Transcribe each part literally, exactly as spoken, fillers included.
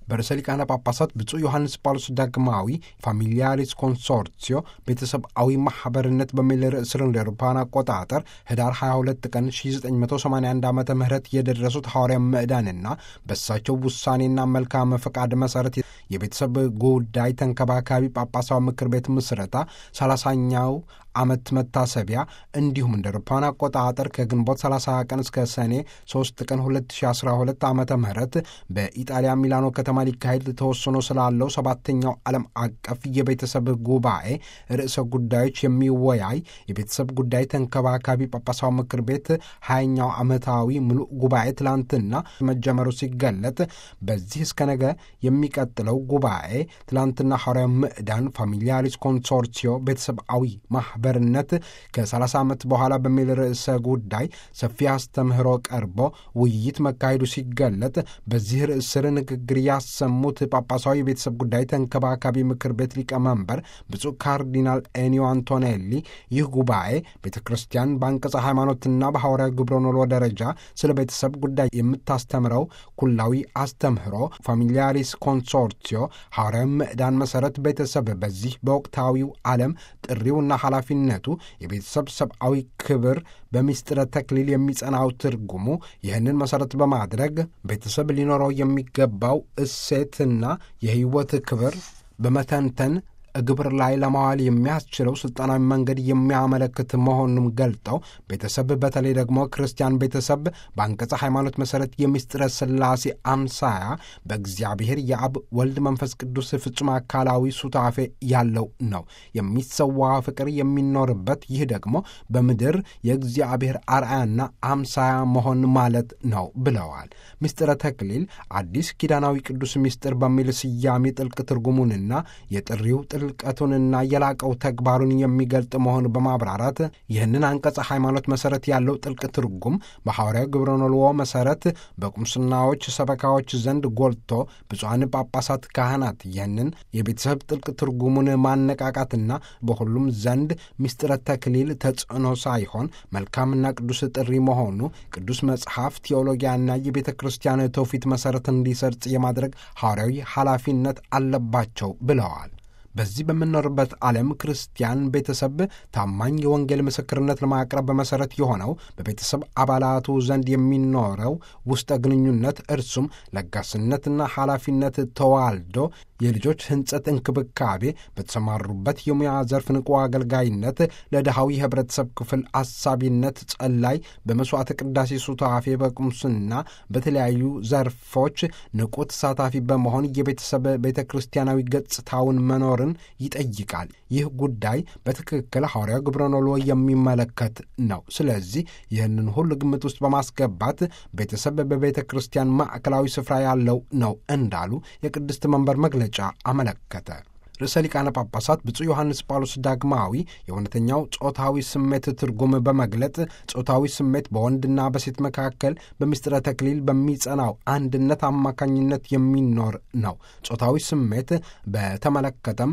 በርዕሰ ሊቃነ ጳጳሳት ብፁዕ ዮሐንስ ጳውሎስ ዳግማዊ ፋሚሊያሪስ ኮንሶርቲዮ ቤተሰባዊ ማኅበርነት በሚል ርዕስ ስር እንደ አውሮፓውያን አቆጣጠር ህዳር ሃያ ሁለት ቀን ሺህ ዘጠኝ መቶ ሰማንያ አንድ ዓመተ ምህረት የደረሱት ሐዋርያ ምዕዳንና በእሳቸው ውሳኔና መልካም ፈቃድ መሠረት የቤተሰብ ጉዳይ ተንከባካቢ ጳጳሳዊ ምክር ቤት ምስረታ ሰላሳኛው ዓመት መታሰቢያ እንዲሁም እንደ አውሮፓውያን አቆጣጠር ከግንቦት ሰላሳ ቀን እስከ ሰኔ ሶስት ቀን ሁለት ሺህ አስራ ሁለት ዓመተ ምህረት በኢጣሊያ ሚላኖ ከተማ ሊካሄድ ተወስኖ ስላለው ሰባተኛው ዓለም አቀፍ የቤተሰብ ጉባኤ ርዕሰ ጉዳዮች የሚወያይ የቤተሰብ ጉዳይ ተንከባካቢ ጳጳሳዊ ምክር ቤት ሀያኛው ዓመታዊ ሙሉ ጉባኤ ትላንትና መጀመሩ ሲገለጥ በዚህ እስከ ነገ የሚቀጥለው ጉባኤ ትላንትና ሐዋርያ ምዕዳን ፋሚሊያሪስ ኮንሶርቲዮ ቤተሰባዊ ማኅበርነት ከሰላሳ ዓመት በኋላ በሚል ርዕሰ ጉዳይ ሰፊ አስተምህሮ ቀርቦ ውይይት መካሄዱ ሲገለጥ በዚህ ርዕስ ስር ንግግር ያሰሙት ጳጳሳዊ የቤተሰብ ጉዳይ ተንከባካቢ ምክር ቤት ሊቀመንበር ብፁዕ ካርዲናል ኤኒዮ አንቶኔሊ ይህ ጉባኤ ቤተ ክርስቲያን በአንቀጸ ሃይማኖትና በሐዋርያዊ ግብረ ኖሎ ደረጃ ስለ ቤተሰብ ጉዳይ የምታስተምረው ኩላዊ አስተምህሮ ፋሚሊያሪስ ኮንሶርቲዮ ሐዋርያዊ ምዕዳን መሠረት ቤተሰብ በዚህ በወቅታዊው ዓለም ጥሪውና ኃላፊነቱ የቤተሰብ ሰብአዊ ክብር በምስጢረ ተክሊል የሚጸናው ትርጉሙ ይህንን መሠረት በማድረግ ቤተሰብ ሊኖረው የሚገባው እሴትና የሕይወት ክብር በመተንተን ግብር ላይ ለማዋል የሚያስችለው ስልጣናዊ መንገድ የሚያመለክት መሆኑንም ገልጠው ቤተሰብ በተለይ ደግሞ ክርስቲያን ቤተሰብ በአንቀጸ ሃይማኖት መሠረት የምስጢረ ሥላሴ አምሳያ በእግዚአብሔር የአብ ወልድ መንፈስ ቅዱስ ፍጹም አካላዊ ሱታፌ ያለው ነው። የሚሰዋ ፍቅር የሚኖርበት ይህ ደግሞ በምድር የእግዚአብሔር አርአያና አምሳያ መሆን ማለት ነው ብለዋል። ምስጢረ ተክሊል አዲስ ኪዳናዊ ቅዱስ ምስጢር በሚል ስያሜ ጥልቅ ትርጉሙንና የጥሪው ጥልቀቱንና የላቀው ተግባሩን የሚገልጥ መሆኑ በማብራራት ይህንን አንቀጸ ሃይማኖት መሠረት ያለው ጥልቅ ትርጉም በሐዋርያዊ ግብረ ኖልዎ መሠረት በቁምስናዎች ሰበካዎች ዘንድ ጎልቶ ብፁዓን ጳጳሳት፣ ካህናት ይህንን የቤተሰብ ጥልቅ ትርጉሙን ማነቃቃትና በሁሉም ዘንድ ምስጢረ ተክሊል ተጽዕኖ ሳይሆን መልካምና ቅዱስ ጥሪ መሆኑ ቅዱስ መጽሐፍ ቴዎሎጊያና የቤተ ክርስቲያን ትውፊት መሠረት እንዲሰርጽ የማድረግ ሐዋርያዊ ኃላፊነት አለባቸው ብለዋል። በዚህ በምንኖርበት ዓለም ክርስቲያን ቤተሰብ ታማኝ የወንጌል ምስክርነት ለማቅረብ በመሠረት የሆነው በቤተሰብ አባላቱ ዘንድ የሚኖረው ውስጠ ግንኙነት እርሱም ለጋስነትና ኃላፊነት ተዋልዶ የልጆች ሕንጸት እንክብካቤ በተሰማሩበት የሙያ ዘርፍ ንቁ አገልጋይነት ለድሃዊ የህብረተሰብ ክፍል አሳቢነት ጸላይ በመሥዋዕተ ቅዳሴ ሱታፌ በቁምስና በተለያዩ ዘርፎች ንቁ ተሳታፊ በመሆን የቤተሰብ ቤተ ክርስቲያናዊ ገጽታውን መኖርን ይጠይቃል። ይህ ጉዳይ በትክክል ሐዋርያዊ ግብረ ኖልዎ የሚመለከት ነው። ስለዚህ ይህንን ሁሉ ግምት ውስጥ በማስገባት ቤተሰብ በቤተ ክርስቲያን ማዕከላዊ ስፍራ ያለው ነው እንዳሉ የቅድስት መንበር መግለጫ አመለከተ። ርዕሰ ሊቃነ ጳጳሳት ብፁዕ ዮሐንስ ጳውሎስ ዳግማዊ የእውነተኛው ጾታዊ ስሜት ትርጉም በመግለጥ ጾታዊ ስሜት በወንድና በሴት መካከል በምስጢረ ተክሊል በሚጸናው አንድነት አማካኝነት የሚኖር ነው። ጾታዊ ስሜት በተመለከተም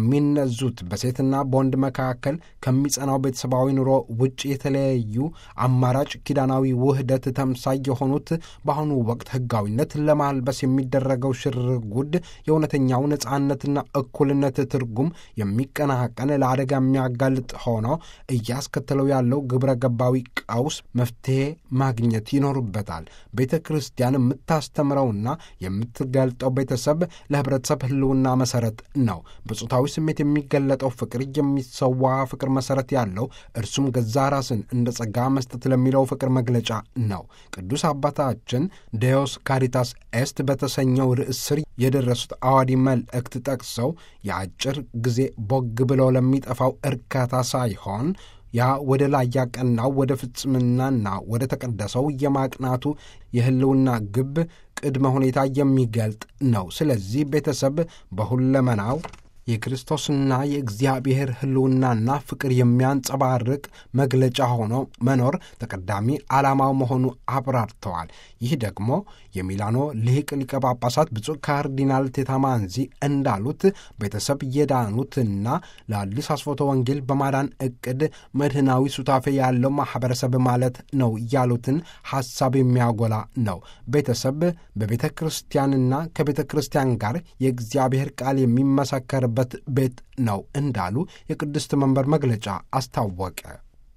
የሚነዙት በሴትና በወንድ መካከል ከሚጸናው ቤተሰባዊ ኑሮ ውጭ የተለያዩ አማራጭ ኪዳናዊ ውህደት ተምሳይ የሆኑት በአሁኑ ወቅት ሕጋዊነት ለማልበስ የሚደረገው ሽርጉድ የእውነተኛው ነጻነትና እኩል ነት ትርጉም የሚቀናቀን ለአደጋ የሚያጋልጥ ሆኖ እያስከተለው ያለው ግብረ ገባዊ ቀውስ መፍትሄ ማግኘት ይኖርበታል። ቤተ ክርስቲያን የምታስተምረውና የምትገልጠው ቤተሰብ ለህብረተሰብ ህልውና መሠረት ነው። በጾታዊ ስሜት የሚገለጠው ፍቅር የሚሰዋ ፍቅር መሠረት ያለው እርሱም ገዛ ራስን እንደ ጸጋ መስጠት ለሚለው ፍቅር መግለጫ ነው። ቅዱስ አባታችን ዴዮስ ካሪታስ ኤስት በተሰኘው ርዕስ ስር የደረሱት አዋዲ መልእክት ጠቅሰው የአጭር ጊዜ ቦግ ብለው ለሚጠፋው እርካታ ሳይሆን ያ ወደ ላይ ያቀናው ወደ ፍጽምናና ወደ ተቀደሰው የማቅናቱ የህልውና ግብ ቅድመ ሁኔታ የሚገልጥ ነው። ስለዚህ ቤተሰብ በሁለመናው የክርስቶስና የእግዚአብሔር ሕልውናና ፍቅር የሚያንጸባርቅ መግለጫ ሆኖ መኖር ተቀዳሚ ዓላማው መሆኑ አብራርተዋል። ይህ ደግሞ የሚላኖ ሊቅ ሊቀ ጳጳሳት ብፁዕ ካርዲናል ቴታማንዚ እንዳሉት ቤተሰብ የዳኑትና ለአዲስ አስፎተ ወንጌል በማዳን ዕቅድ መድህናዊ ሱታፌ ያለው ማኅበረሰብ ማለት ነው ያሉትን ሐሳብ የሚያጎላ ነው። ቤተሰብ በቤተ ክርስቲያንና ከቤተ ክርስቲያን ጋር የእግዚአብሔር ቃል የሚመሰከርበት ቤት ነው እንዳሉ የቅድስት መንበር መግለጫ አስታወቀ።